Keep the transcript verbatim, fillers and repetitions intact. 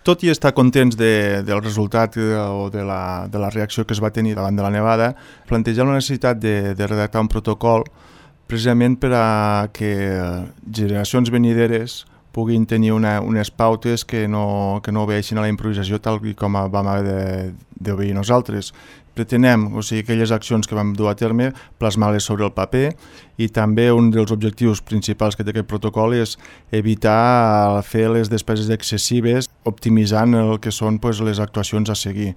Tot i estar contents de, del resultat o de la, de la reacció que es va tenir davant de la nevada, plantejar la necessitat de, de redactar un protocol precisament per a que generacions venideres puguin tenir una, unes pautes que no, que no obeeixin a la improvisació tal com vam haver d'obeir nosaltres. Pretenem, o sigui, aquelles accions que vam dur a terme, plasmar-les sobre el paper, i també un dels objectius principals que té aquest protocol és evitar fer les despeses excessives optimitzant el que són pues, les actuacions a seguir.